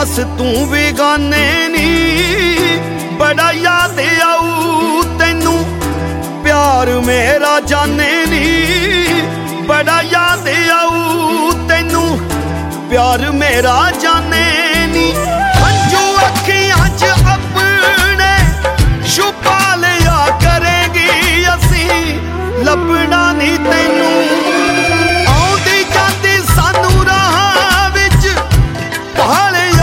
बस तू भी गाने नी बड़ा याद आऊ तैनू प्यार मेरा जाने नी बड़ा याद आऊ तैनू प्यार मेरा जाने नी हंजू अखियां च अपने छुपा लिया करेगी असी लभना नी तैनू